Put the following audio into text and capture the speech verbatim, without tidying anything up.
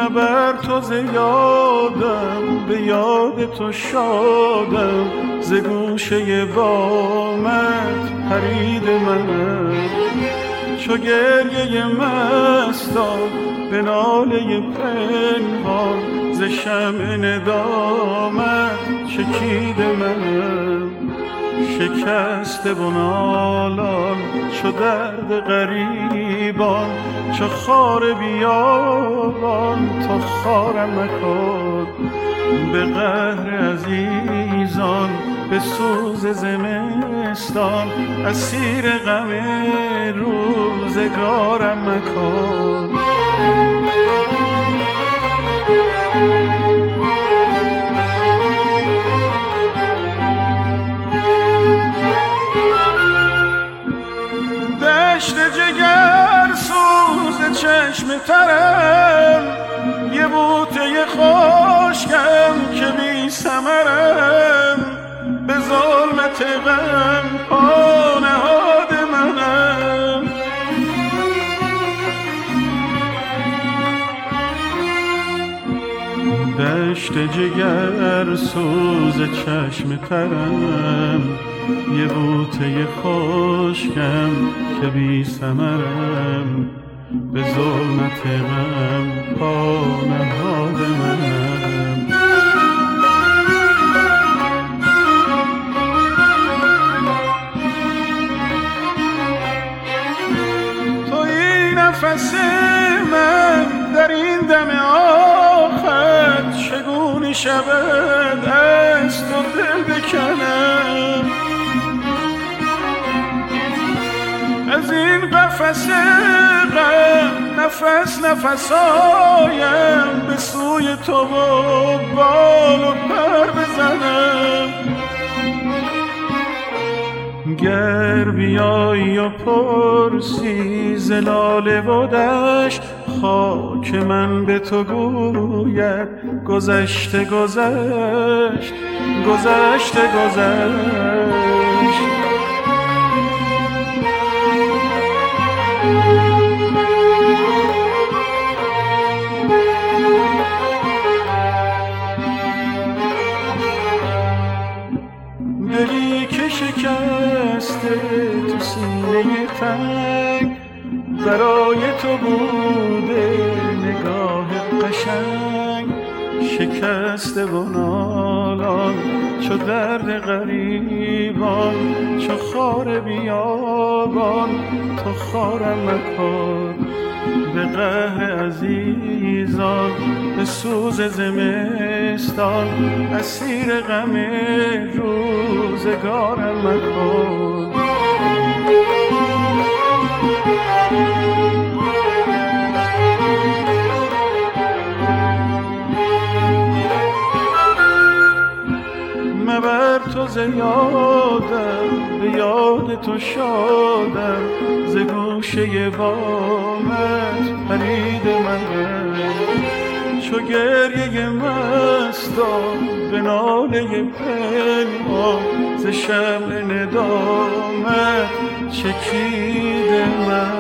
مبر تو ز یادم، به یاد تو شادم، ز گوشه بامت پرید منم. چو گریه مستان به ناله پنهان، ز شمع ندامت چکید منم. شکسته و نالان چو درد غریبان، چو خار بیابان تا خارم مکن. به قهر عزیزان به سوز زمستان، اسیر غم روزگارم مکن. دشت جگر سوز چشم ترم، یه بوته خشکم که بی ثمرم. به ظلمت غم پا نهاد منم. دشت جگر سوز چشم ترم، یه بوته خشکم که بی ثمرم. به ظلمت غم پا نهاد منم. تویی نفس من در این دم آخر، چگونه شود از تو دل بکنم. از این قفس غم نفس نفس آیم، به سوی تو و بال و پر بزنم. گر بیایی و پرسی ز لاله و دشت، خاک من به تو گوید گذشته گذشت، گذشته گذشت. دلی که شکسته تو سینه تنگ، برای تو بوده نگاه قشنگ. شکسته و نالان چو درد غریبان، چو خار بیابان تو خارم مکن. به قهر عزیزان به سوز زمستان، اسیر غم روزگارم مکن. مبر تو ز یادم، به یاد تو شادم، ز گوشه بامت پرید منم. چو گریه مستان به ناله پنهان، ز شمع ندامت چکید من.